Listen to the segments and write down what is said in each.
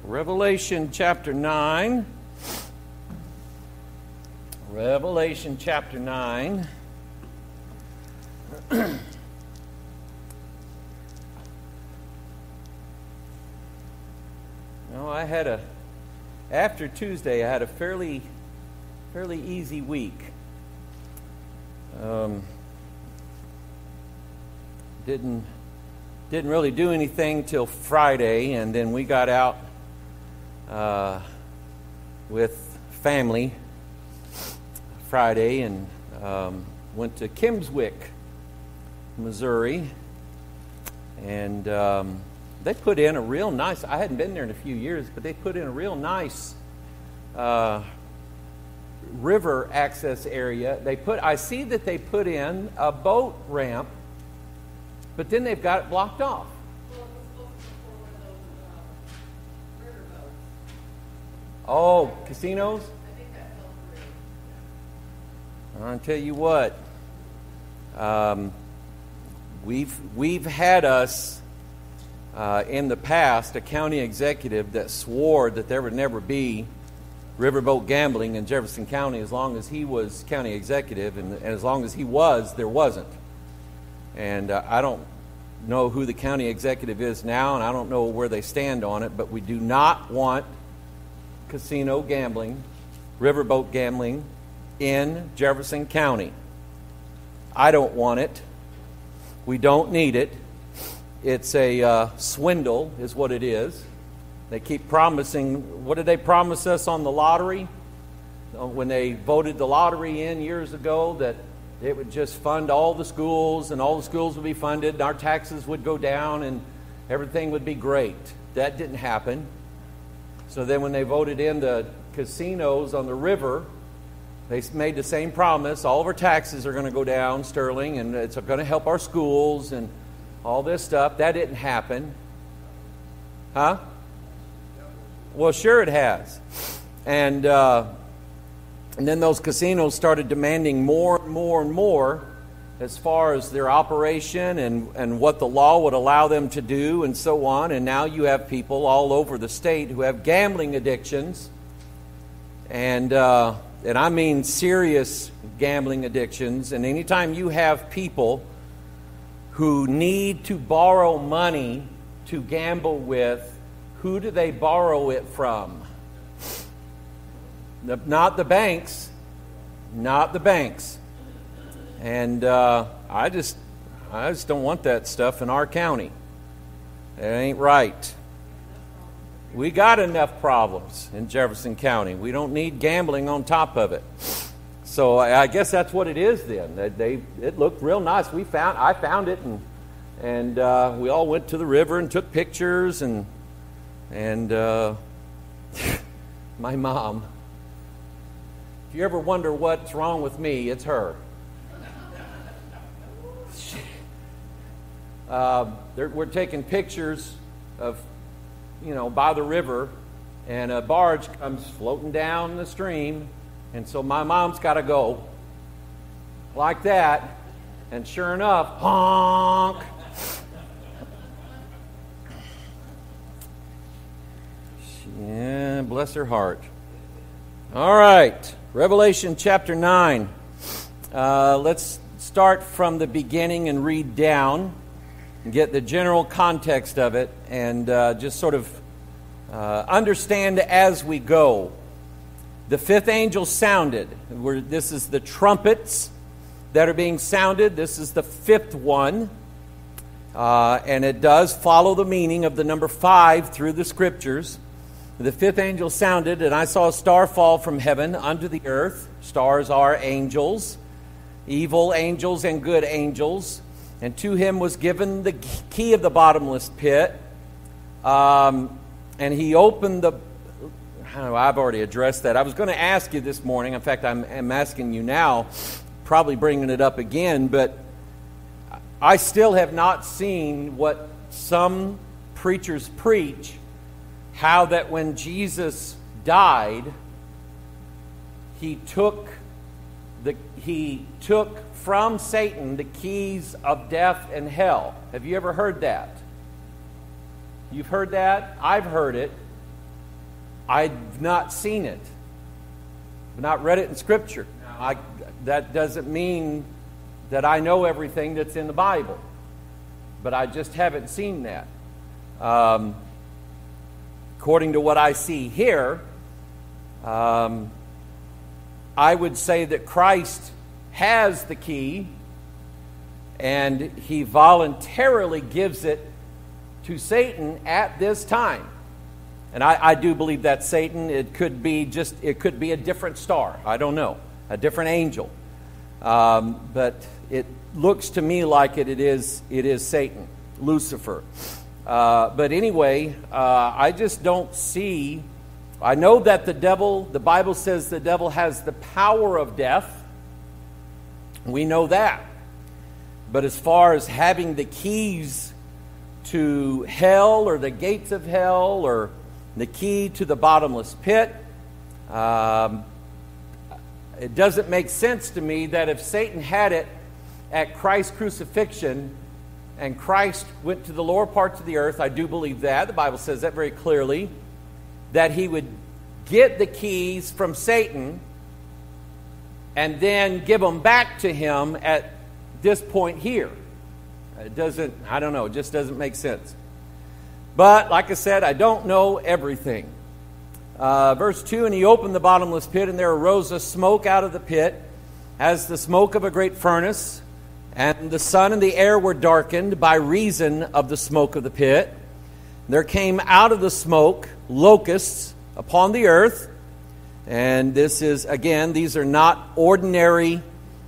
Revelation chapter 9. Revelation chapter 9. After Tuesday, I had a fairly easy week. Didn't really do anything till Friday, and then we got out with family Friday and went to Kimmswick, Missouri, and they put in a real nice, I hadn't been there in a few years, but they put in a real nice river access area. I see that they put in a boat ramp, but then they've got it blocked off. Oh, casinos? I think that fell through. I'll tell you what, we've had us in the past a county executive that swore that there would never be riverboat gambling in Jefferson County as long as he was county executive, and as long as he was, there wasn't. And I don't know who the county executive is now, and I don't know where they stand on it, but we do not want casino gambling, riverboat gambling in Jefferson County. I don't want it. We don't need it. It's a swindle is what it is. They keep promising. What did they promise us on the lottery? When they voted the lottery in years ago, that it would just fund all the schools, and all the schools would be funded, and our taxes would go down, and everything would be great. That didn't happen. So then when they voted in the casinos on the river, they made the same promise. All of our taxes are going to go down, Sterling, and it's going to help our schools and all this stuff. That didn't happen. Huh? Well, sure it has. And then those casinos started demanding more and more and more as far as their operation and what the law would allow them to do and so on. And now you have people all over the state who have gambling addictions. And I mean serious gambling addictions. And anytime you have people who need to borrow money to gamble with, who do they borrow it from? Not the banks. Not the banks. And I just don't want that stuff in our county. It ain't right. We got enough problems in Jefferson County. We don't need gambling on top of it. So I guess that's what it is then. It looked real nice. I found it, and we all went to the river and took pictures, and my mom. If you ever wonder what's wrong with me, it's her. We're taking pictures of, by the river, and a barge comes floating down the stream, and so my mom's got to go like that, and sure enough, honk. Yeah, bless her heart. All right, Revelation chapter 9. Let's start from the beginning and read down and get the general context of it, and just sort of understand as we go. The fifth angel sounded. This is the trumpets that are being sounded. This is the fifth one. And it does follow the meaning of the number 5 through the scriptures. The fifth angel sounded, and I saw a star fall from heaven unto the earth. Stars are angels, evil angels and good angels. And to him was given the key of the bottomless pit. And he opened the... I've already addressed that. I was going to ask you this morning. In fact, I'm asking you now, probably bringing it up again. But I still have not seen what some preachers preach, how that when Jesus died, he took from Satan the keys of death and hell. Have you ever heard that? You've heard that? I've heard it. I've not seen it. I've not read it in Scripture. That doesn't mean that I know everything that's in the Bible, but I just haven't seen that. According to what I see here, I would say that Christ has the key, and He voluntarily gives it to Satan at this time. And I do believe that Satan, it could be a different star. I don't know. A different angel. But it looks to me like it is Satan, Lucifer. But anyway, I just don't see. I know that the Bible says the devil has the power of death. We know that. But as far as having the keys to hell or the gates of hell or the key to the bottomless pit, it doesn't make sense to me that if Satan had it at Christ's crucifixion and Christ went to the lower parts of the earth, I do believe that, the Bible says that very clearly, that he would get the keys from Satan and then give them back to him at this point here. It doesn't, I don't know, it just doesn't make sense. But, like I said, I don't know everything. Verse 2, and he opened the bottomless pit, and there arose a smoke out of the pit, as the smoke of a great furnace, and the sun and the air were darkened by reason of the smoke of the pit. There came out of the smoke locusts upon the earth, and this is, again, these are not ordinary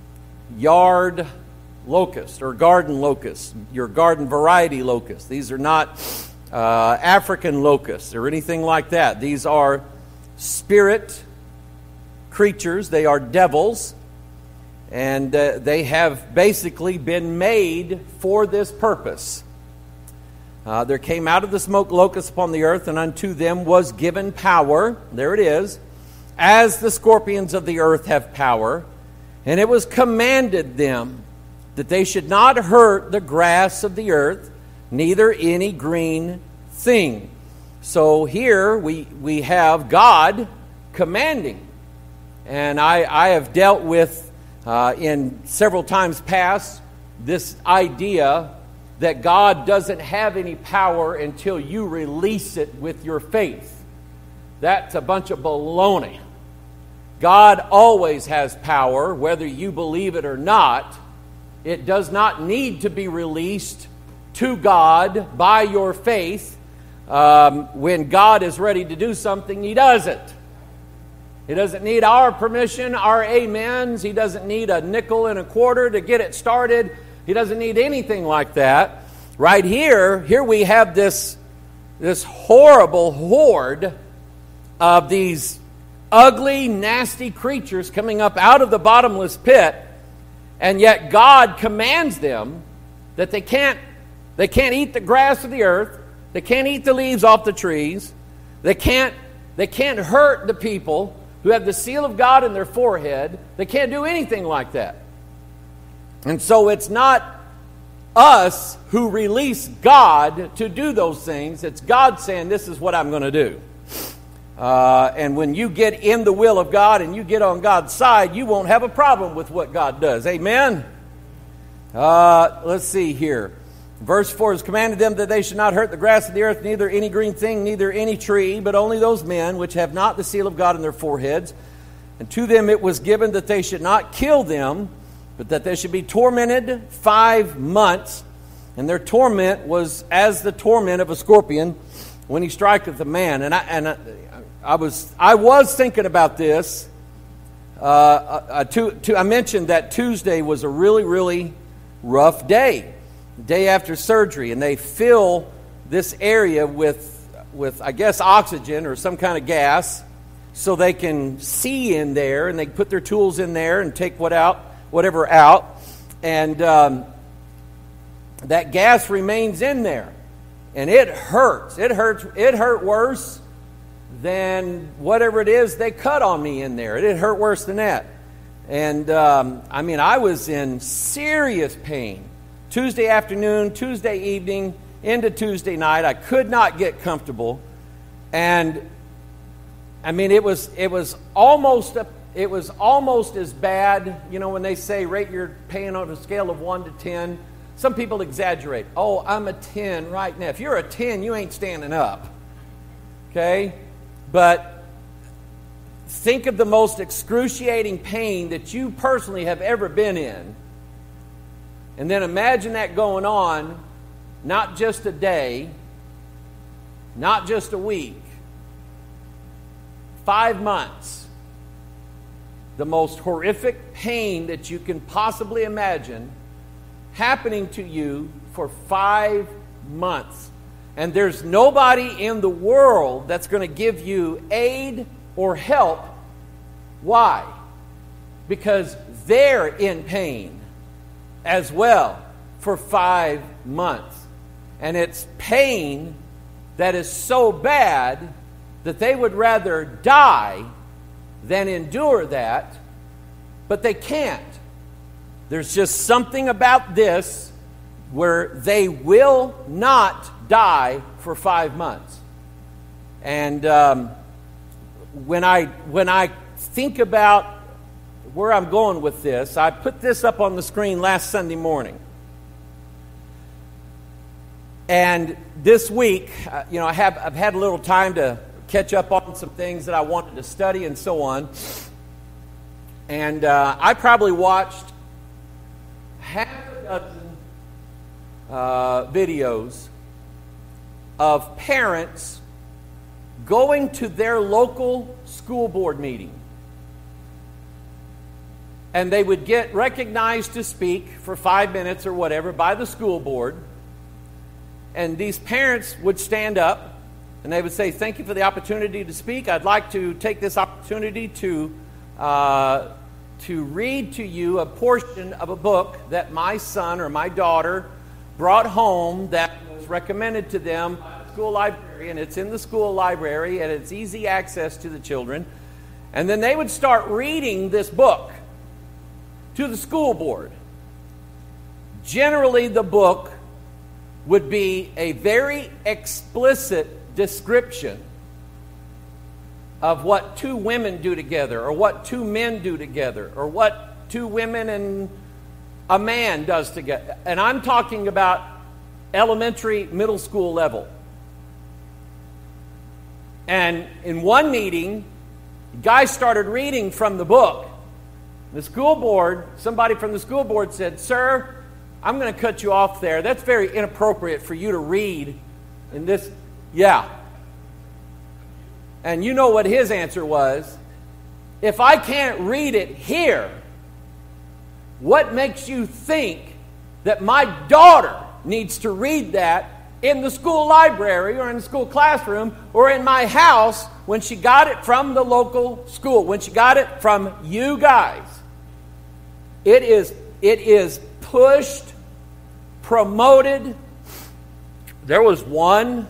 yard locusts or garden locusts, your garden variety locusts. These are not African locusts or anything like that. These are spirit creatures. They are devils, and they have basically been made for this purpose. There came out of the smoke locusts upon the earth, and unto them was given power. There it is. As the scorpions of the earth have power, and it was commanded them that they should not hurt the grass of the earth, neither any green thing. So here we have God commanding. And I have dealt with, in several times past, this idea that God doesn't have any power until you release it with your faith. That's a bunch of baloney. God always has power, whether you believe it or not. It does not need to be released to God by your faith. When God is ready to do something, He does it. He doesn't need our permission, our amens. He doesn't need a nickel and a quarter to get it started. He doesn't need anything like that. Right here we have this horrible horde of these ugly, nasty creatures coming up out of the bottomless pit, and yet God commands them that they can't eat the grass of the earth, they can't eat the leaves off the trees, they can't hurt the people who have the seal of God in their forehead. They can't do anything like that. And so it's not us who release God to do those things. It's God saying, this is what I'm going to do. And when you get in the will of God and you get on God's side, you won't have a problem with what God does. Amen? Let's see here. Verse 4 has commanded them that they should not hurt the grass of the earth, neither any green thing, neither any tree, but only those men which have not the seal of God in their foreheads. And to them it was given that they should not kill them, but that they should be tormented 5 months. And their torment was as the torment of a scorpion when he striketh a man. And I was thinking about this. I mentioned that Tuesday was a really, really rough day. Day after surgery, and they fill this area with I guess oxygen or some kind of gas, so they can see in there, and they put their tools in there and take whatever out, and that gas remains in there, and it hurts. It hurt worse than whatever it is they cut on me in there. It hurt worse than that, and I was in serious pain. Tuesday afternoon, Tuesday evening, into Tuesday night. I could not get comfortable. And I mean, it was almost as bad. You know, when they say rate your pain on a scale of 1 to 10, some people exaggerate. Oh, I'm a 10 right now. If you're a 10, you ain't standing up. Okay? But think of the most excruciating pain that you personally have ever been in. And then imagine that going on, not just a day, not just a week, 5 months. The most horrific pain that you can possibly imagine happening to you for 5 months. And there's nobody in the world that's going to give you aid or help. Why? Because they're in pain as well for 5 months. And it's pain that is so bad that they would rather die than endure that, but they can't. There's just something about this where they will not die for 5 months. And when I think about where I'm going with this, I put this up on the screen last Sunday morning. And this week, I've had a little time to catch up on some things that I wanted to study and so on. And I probably watched half a dozen videos of parents going to their local school board meeting. And they would get recognized to speak for 5 minutes or whatever by the school board. And these parents would stand up and they would say, "Thank you for the opportunity to speak. I'd like to take this opportunity to read to you a portion of a book that my son or my daughter brought home that was recommended to them by the school library, and it's in the school library, and it's easy access to the children." And then they would start reading this book to the school board. Generally, the book would be a very explicit description of what two women do together, or what two men do together, or what two women and a man does together. And I'm talking about elementary, middle school level. And in one meeting, guys started reading from the book. The school board, somebody from the school board said, "Sir, I'm going to cut you off there. That's very inappropriate for you to read in this." Yeah. And you know what his answer was? "If I can't read it here, what makes you think that my daughter needs to read that in the school library or in the school classroom or in my house when she got it from the local school, when she got it from you guys?" It is pushed, promoted. There was one.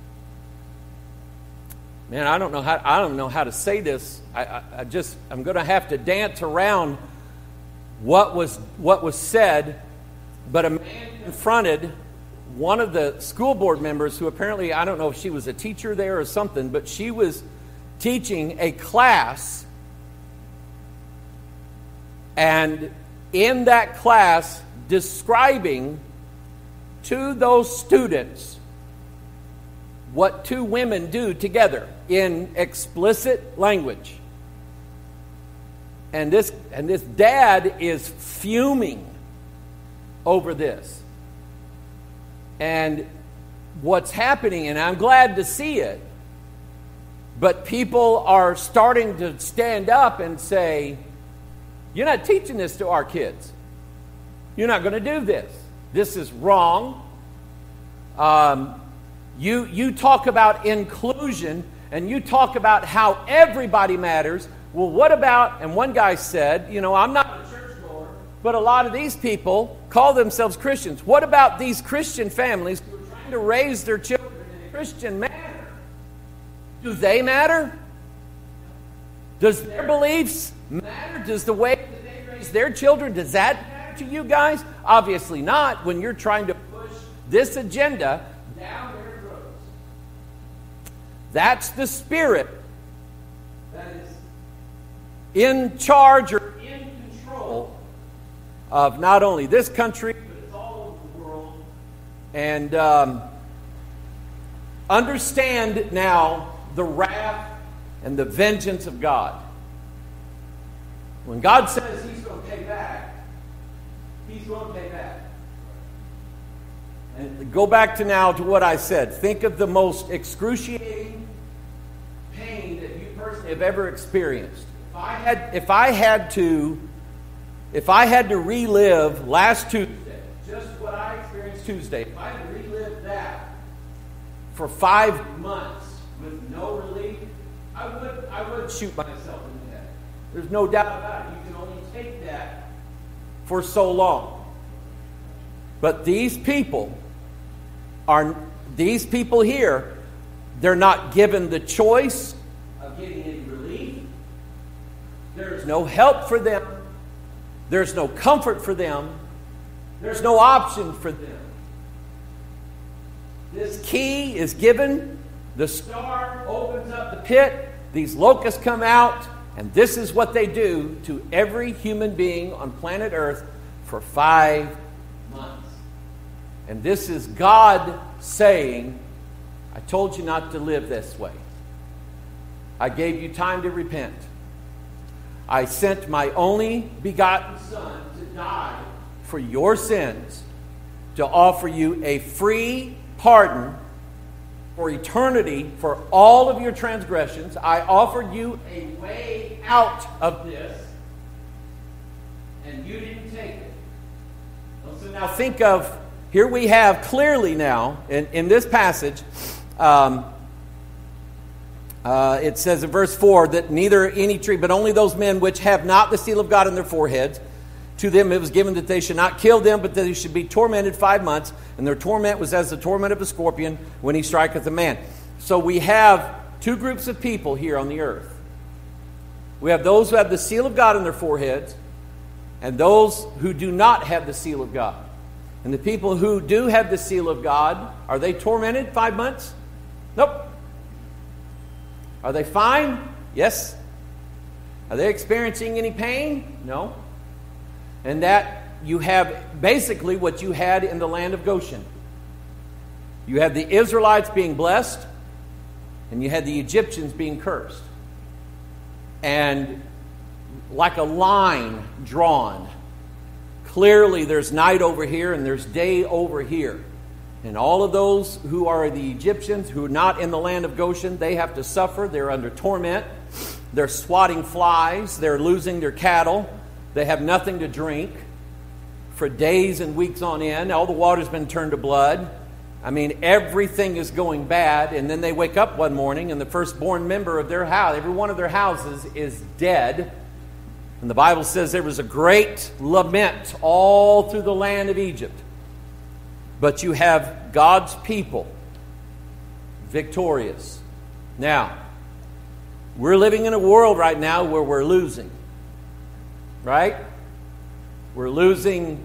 Man, I don't know how to say this. I'm going to have to dance around what was said. But a man confronted one of the school board members who apparently, I don't know if she was a teacher there or something, but she was teaching a class. And in that class, describing to those students what two women do together in explicit language. And this dad is fuming over this. And what's happening, and I'm glad to see it, but people are starting to stand up and say, "You're not teaching this to our kids. You're not going to do this. This is wrong. You talk about inclusion, and you talk about how everybody matters. Well, what about," and one guy said, "I'm not a churchgoer, but a lot of these people call themselves Christians. What about these Christian families who are trying to raise their children in a Christian manner? Do they matter? Does their beliefs matter? Does the way that they raise their children, does that matter to you guys? Obviously not when you're trying to push this agenda down their throats." That's the spirit that is in charge or in control of not only this country, but it's all over the world. And understand now the wrath and the vengeance of God. When God says He's going to pay back, He's going to pay back. And go back to now to what I said. Think of the most excruciating pain that you personally have ever experienced. If I had to relive last Tuesday, just what I experienced Tuesday, if I had to relive that for 5 months with no relief, I would shoot myself in the head. There's no doubt about it. You can only take that for so long. But these people here, they're not given the choice of getting any relief. There's no help for them. There's no comfort for them. There's no option for them. This key is given. The star opens up the pit. These locusts come out. And this is what they do to every human being on planet Earth for 5 months. And this is God saying, I told you not to live this way. I gave you time to repent. I sent my only begotten Son to die for your sins, to offer you a free pardon for eternity for all of your transgressions. I offered you a way out of this, and you didn't take it. So now think of, here we have clearly now, in this passage, it says in verse 4 that neither any tree, but only those men which have not the seal of God in their foreheads, to them it was given that they should not kill them, but that they should be tormented 5 months. And their torment was as the torment of a scorpion when he striketh a man. So we have two groups of people here on the earth. We have those who have the seal of God in their foreheads, and those who do not have the seal of God. And the people who do have the seal of God, are they tormented 5 months? Nope. Are they fine? Yes. Are they experiencing any pain? No. And that you have basically what you had in the land of Goshen. You had the Israelites being blessed, and you had the Egyptians being cursed. And like a line drawn, clearly there's night over here and there's day over here. And all of those who are the Egyptians, who are not in the land of Goshen, they have to suffer. They're under torment. They're swatting flies. They're losing their cattle. They have nothing to drink for days and weeks on end. All the water's been turned to blood. I mean, everything is going bad. And then they wake up one morning and the firstborn member of their house, every one of their houses, is dead. And the Bible says there was a great lament all through the land of Egypt. But you have God's people victorious. Now, we're living in a world right now where we're losing. Right? We're losing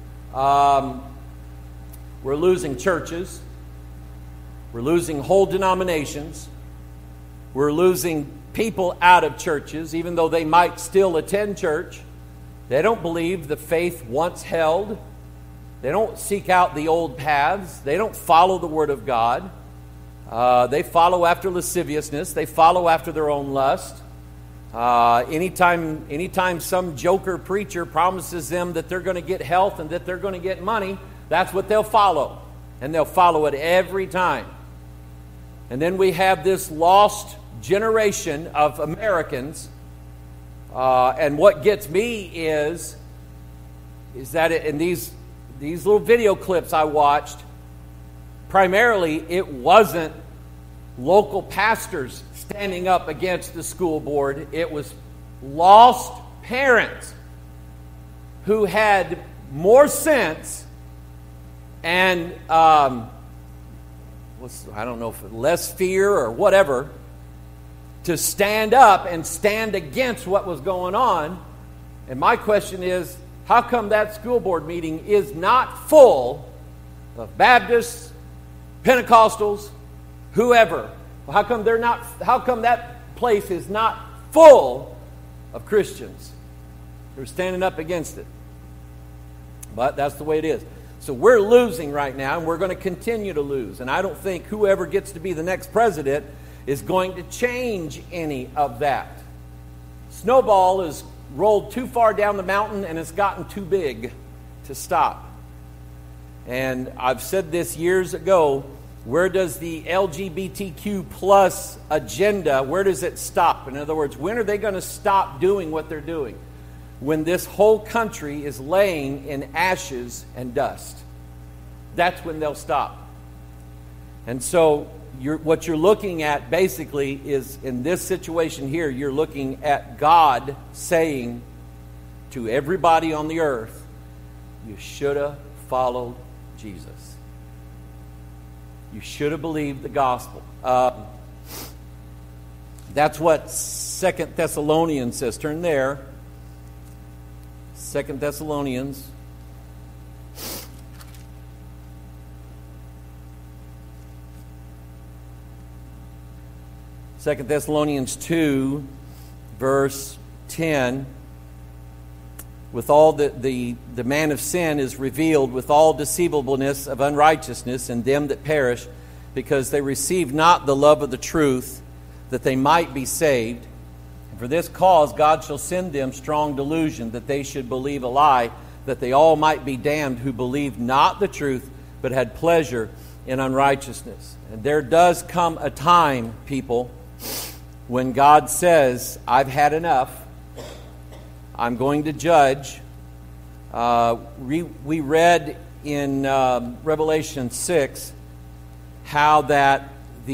churches. We're losing whole denominations. We're losing people out of churches, even though they might still attend church. They don't believe the faith once held. They don't seek out the old paths. They don't follow the Word of God. They follow after lasciviousness. They follow after their own lust. Anytime some joker preacher promises them that they're going to get health and that they're going to get money, that's what they'll follow. And they'll follow it every time. And then we have this lost generation of Americans. And what gets me is that in these little video clips I watched, primarily it wasn't local pastors standing up against the school board. It was lost parents who had more sense and I don't know if less fear or whatever, to stand up and stand against what was going on. And my question is, how come that school board meeting is not full of Baptists, Pentecostals, whoever? How come that place is not full of Christians who are standing up against it. But that's the way it is. So we're losing right now, and we're going to continue to lose. And I don't think whoever gets to be the next president is going to change any of that. Snowball is rolled too far down the mountain, and it's gotten too big to stop. And I've said this years ago, where does the LGBTQ plus agenda, where does it stop? In other words, when are they going to stop doing what they're doing? When this whole country is laying in ashes and dust. That's when they'll stop. And so what you're looking at basically is, in this situation here, you're looking at God saying to everybody on the earth, you should have followed Jesus. You should have believed the gospel. That's what 2 Thessalonians says. Turn there. 2 Thessalonians. Second Thessalonians 2, verse 10. With all the man of sin is revealed with all deceivableness of unrighteousness in them that perish, because they receive not the love of the truth, that they might be saved. And for this cause God shall send them strong delusion, that they should believe a lie, that they all might be damned who believed not the truth, but had pleasure in unrighteousness. And there does come a time, people, when God says, I've had enough. I'm going to judge. We read in Revelation 6 how that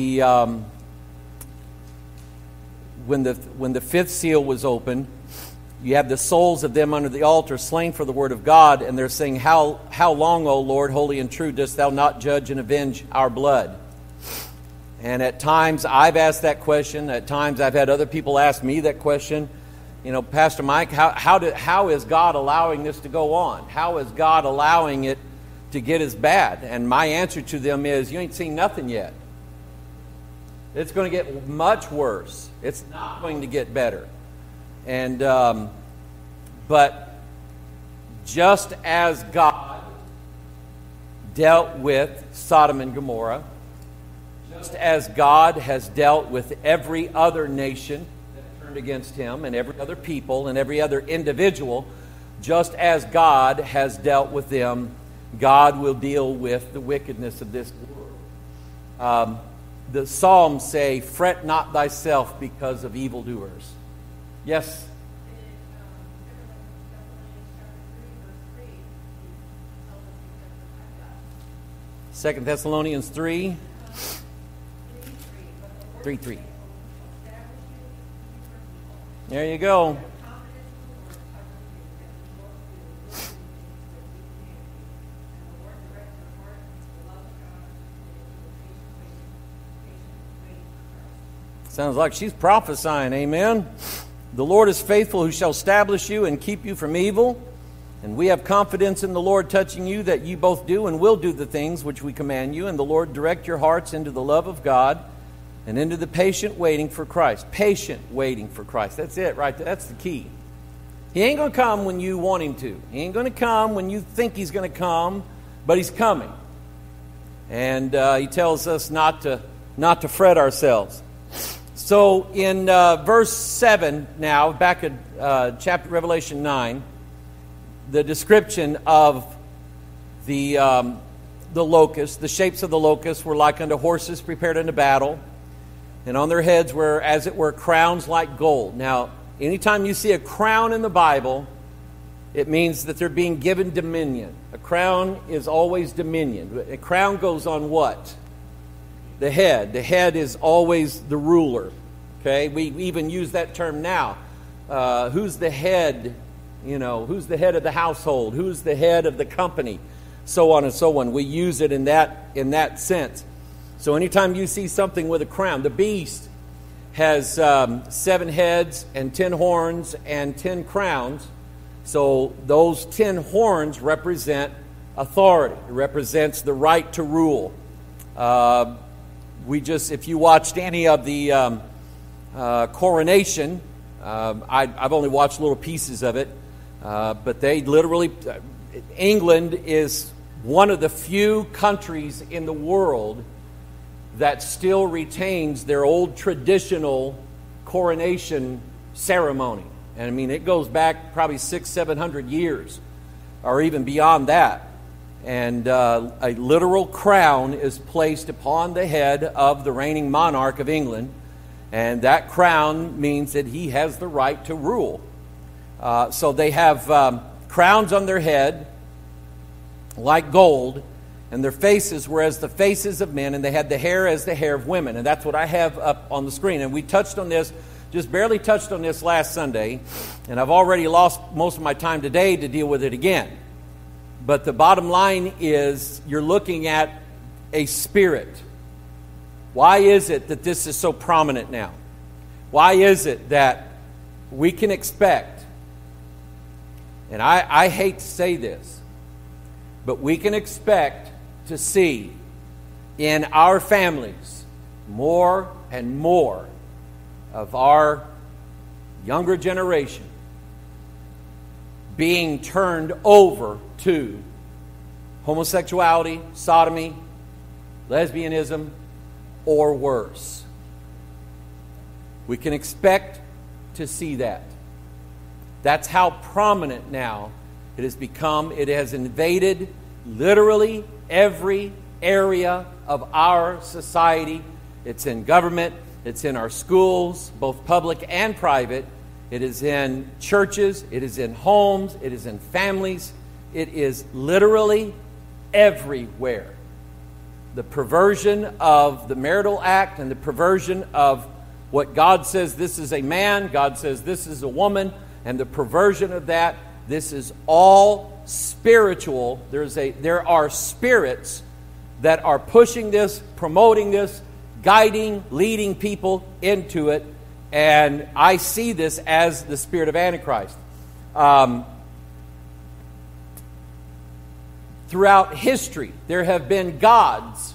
when the fifth seal was opened, you have the souls of them under the altar slain for the word of God, and they're saying, How long, O Lord, holy and true, dost thou not judge and avenge our blood? And at times I've asked that question. At times I've had other people ask me that question. You know, Pastor Mike, how is God allowing this to go on? How is God allowing it to get as bad? And my answer to them is, you ain't seen nothing yet. It's going to get much worse. It's not going to get better. And but just as God dealt with Sodom and Gomorrah, just as God has dealt with every other nation against him and every other people and every other individual, just as God has dealt with them, God will deal with the wickedness of this world. The Psalms say, fret not thyself because of evildoers. Yes? 2 Thessalonians 3. 3:3. There you go. Sounds like she's prophesying, amen? The Lord is faithful, who shall establish you and keep you from evil. And we have confidence in the Lord touching you, that you both do and will do the things which we command you. And the Lord direct your hearts into the love of God and into the patient waiting for Christ. Patient waiting for Christ. That's it right there. That's the key. He ain't going to come when you want him to. He ain't going to come when you think he's going to come, but he's coming. And he tells us not to fret ourselves. So in verse 7 now, back at chapter Revelation 9, the description of the locusts, the shapes of the locusts were like unto horses prepared unto battle, and on their heads were, as it were, crowns like gold. Now, anytime you see a crown in the Bible, it means that they're being given dominion. A crown is always dominion. A crown goes on what? The head. The head is always the ruler. Okay, we even use that term now. Who's the head? You know, who's the head of the household? Who's the head of the company? So on and so on. We use it in that sense. So anytime you see something with a crown, the beast has 7 heads and 10 horns and 10 crowns. So those 10 horns represent authority. It represents the right to rule. If you watched any of the coronation I've only watched little pieces of it, but they literally, England is one of the few countries in the world that still retains their old traditional coronation ceremony. And I mean, it goes back probably 600-700 years, or even beyond that. And a literal crown is placed upon the head of the reigning monarch of England. And that crown means that he has the right to rule. So they have crowns on their head, like gold, and their faces were as the faces of men, and they had the hair as the hair of women. And that's what I have up on the screen. And we touched on this, just barely touched on this last Sunday, and I've already lost most of my time today to deal with it again. But the bottom line is, you're looking at a spirit. Why is it that this is so prominent now? Why is it that we can expect, and I hate to say this, but we can expect to see in our families more and more of our younger generation being turned over to homosexuality, sodomy, lesbianism, or worse. We can expect to see that. That's how prominent now it has become. It has invaded literally every area of our society. It's in government. It's in our schools, both public and private. It is in churches. It is in homes. It is in families. It is literally everywhere. The perversion of the marital act and the perversion of what God says this is a man, God says this is a woman, and the perversion of that, this is all spiritual. There are spirits that are pushing this, promoting this, guiding, leading people into it. And I see this as the spirit of Antichrist. Throughout history, there have been gods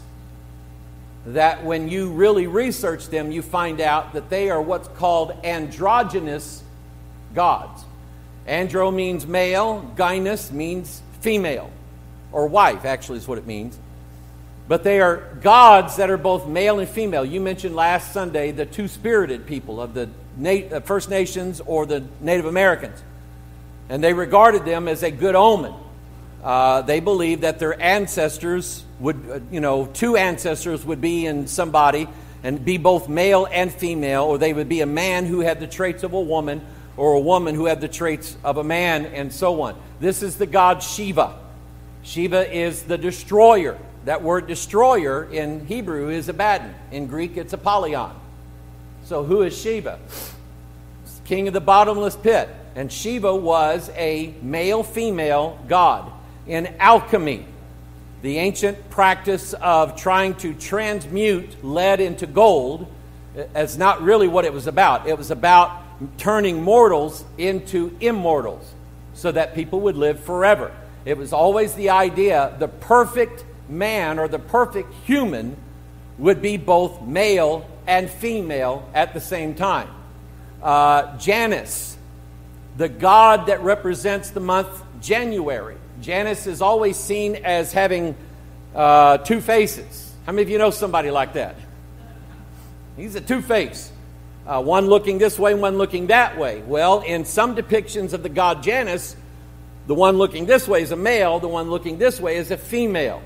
that when you really research them, you find out that they are what's called androgynous gods. Andro means male, gynous means female, or wife, actually is what it means. But they are gods that are both male and female. You mentioned last Sunday the two-spirited people of the First Nations or the Native Americans. And they regarded them as a good omen. They believed that their ancestors would, two ancestors would be in somebody and be both male and female, or they would be a man who had the traits of a woman, or a woman who had the traits of a man, and so on. This is the god Shiva. Shiva is the destroyer. That word destroyer in Hebrew is Abaddon. In Greek, it's Apollyon. So who is Shiva? King of the bottomless pit. And Shiva was a male-female god. In alchemy, the ancient practice of trying to transmute lead into gold, is not really what it was about. It was about turning mortals into immortals so that people would live forever. It was always the idea the perfect man or the perfect human would be both male and female at the same time. Janus, the god that represents the month January. Janus is always seen as having two faces. How many of you know somebody like that? He's a two-face. One looking this way, one looking that way. Well, in some depictions of the god Janus, the one looking this way is a male, the one looking this way is a female.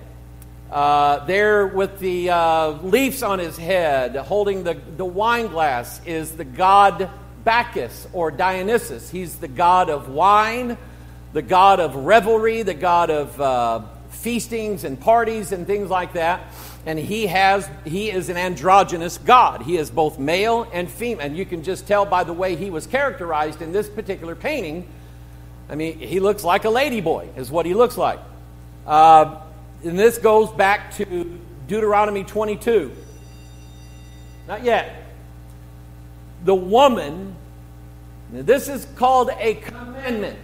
There with the leaves on his head, holding the wine glass, is the god Bacchus or Dionysus. He's the god of wine, the god of revelry, the god of feastings and parties and things like that. And he is an androgynous god. He is both male and female. And you can just tell by the way he was characterized in this particular painting. I mean, he looks like a ladyboy, is what he looks like. And this goes back to Deuteronomy 22. Not yet. The woman, this is called a commandment.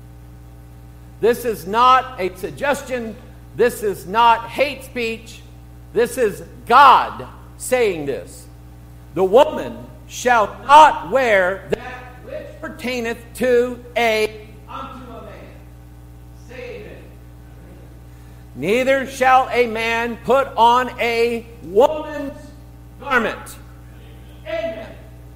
This is not a suggestion. This is not hate speech. This is God saying this. The woman shall not wear that which pertaineth to unto a man. Say amen. Neither shall a man put on a woman's garment. Amen.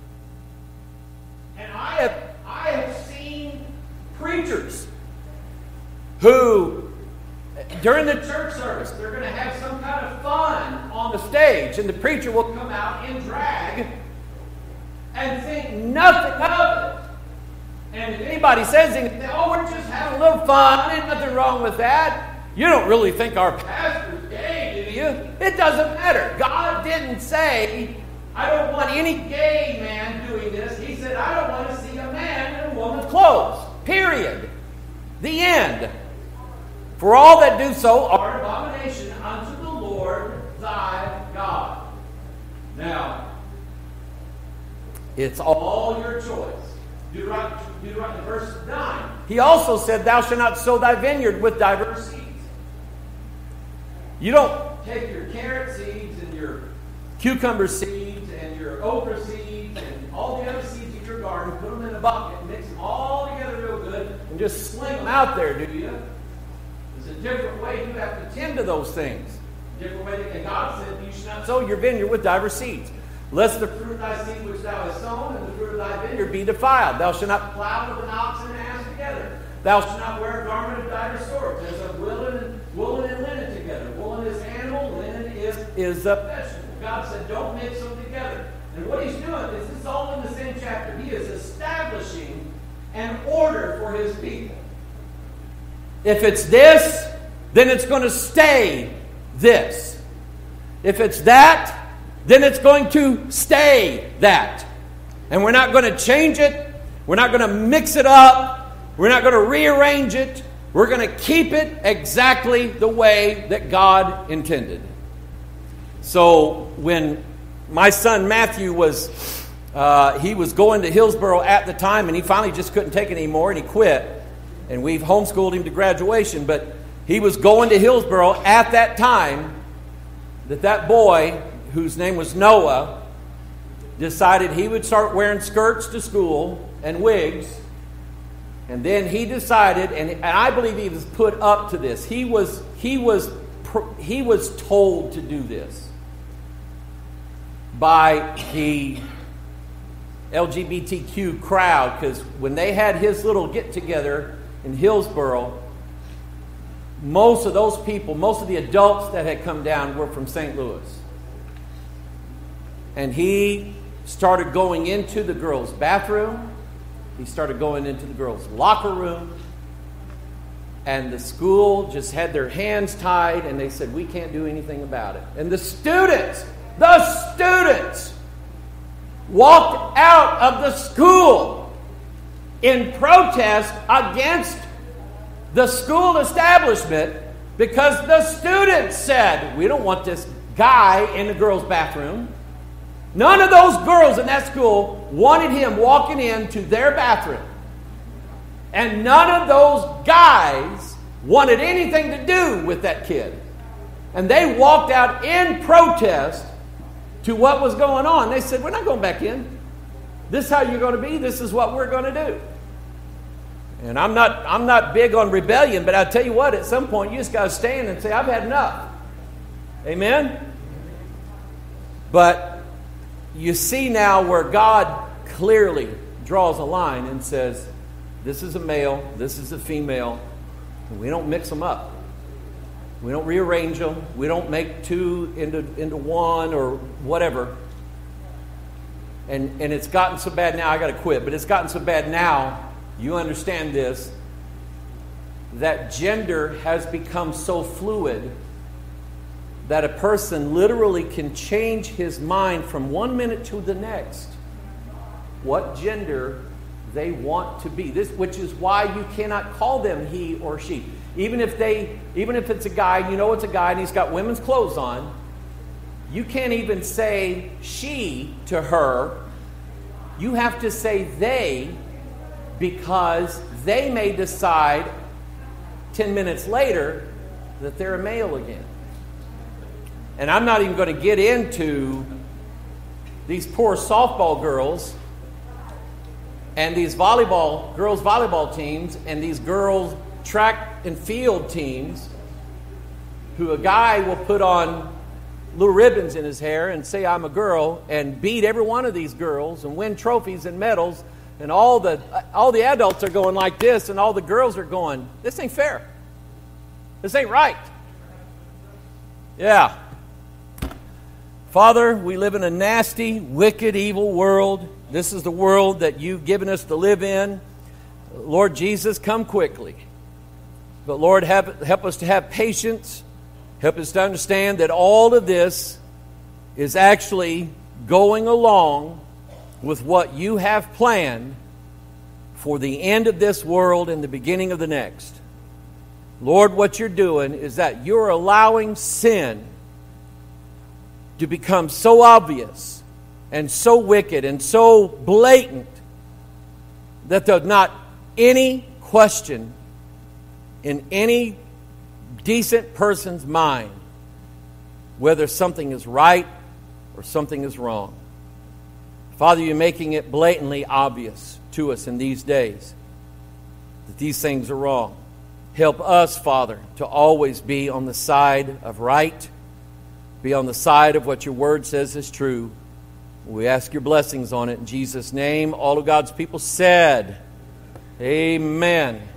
And I have seen preachers who, during the church service, they're going to have some kind of fun on the stage, and the preacher will come out in drag and think nothing of it. And if anybody says anything, oh, we're just having a little fun, ain't nothing wrong with that. You don't really think our pastor's gay, do you? It doesn't matter. God didn't say, I don't want any gay man doing this. He said, I don't want to see a man in a woman's clothes. Period. The end. For all that do so are an abomination unto the Lord thy God. Now, it's all your choice. Deuteronomy verse 9. He also said, thou shalt not sow thy vineyard with diverse seeds. You don't take your carrot seeds and your cucumber seeds and your okra seeds and all the other seeds in your garden, put them in a bucket, mix them all together real good, and just sling them out there, do you? There's a different way you have to tend to those things. A different way that God said you should not sow your vineyard with diverse seeds. Lest the fruit of thy seed which thou hast sown and the fruit of thy vineyard be defiled. Thou shalt not plow with an ox and an ass together. Thou shalt not wear a garment of divers sorts, as of woolen and linen together. Woolen is animal, linen is a vegetable. God said, don't mix them together. And what he's doing is, this is all in the same chapter. He is establishing an order for his people. If it's this, then it's going to stay this. If it's that, then it's going to stay that. And we're not going to change it. We're not going to mix it up. We're not going to rearrange it. We're going to keep it exactly the way that God intended. So when my son Matthew was going to Hillsboro at the time, and he finally just couldn't take it anymore, and he quit. And we've homeschooled him to graduation, but he was going to Hillsboro at that time that boy, whose name was Noah, decided he would start wearing skirts to school and wigs. And then he decided, and I believe he was put up to this. He was told to do this by the LGBTQ crowd, because when they had his little get-together in Hillsboro, most of those people, most of the adults that had come down were from St. Louis. And he started going into the girls' bathroom. He started going into the girls' locker room. And the school just had their hands tied, and they said, we can't do anything about it. And the students walked out of the school in protest against the school establishment, because the students said, we don't want this guy in the girls' bathroom. None of those girls in that school wanted him walking into their bathroom. And none of those guys wanted anything to do with that kid. And they walked out in protest to what was going on. They said, we're not going back in. This is how you're going to be. This is what we're going to do. And I'm not big on rebellion, but I'll tell you what, at some point you just got to stand and say, I've had enough. Amen? But you see now where God clearly draws a line and says, this is a male, this is a female, and we don't mix them up. We don't rearrange them. We don't make two into one or whatever. And it's gotten so bad now, I got to quit, but it's gotten so bad now, you understand this, that gender has become so fluid that a person literally can change his mind from 1 minute to the next what gender they want to be. This, which is why you cannot call them he or she. Even if it's a guy, you know it's a guy and he's got women's clothes on, you can't even say she to her. You have to say they, because they may decide 10 minutes later that they're a male again. And I'm not even going to get into these poor softball girls and these girls volleyball teams, and these girls track and field teams, who a guy will put on little ribbons in his hair and say, I'm a girl, and beat every one of these girls and win trophies and medals, and all the adults are going like this, and all the girls are going, this ain't fair. This ain't right. Yeah. Father, we live in a nasty, wicked, evil world. This is the world that you've given us to live in. Lord Jesus, come quickly. But Lord, help us to have patience. Help us to understand that all of this is actually going along with what you have planned for the end of this world and the beginning of the next. Lord, what you're doing is that you're allowing sin to become so obvious and so wicked and so blatant that there's not any question in any decent person's mind whether something is right or something is wrong. Father, you're making it blatantly obvious to us in these days that these things are wrong. Help us, Father, to always be on the side of right, be on the side of what your word says is true. We ask your blessings on it in Jesus' name. All of God's people said, amen.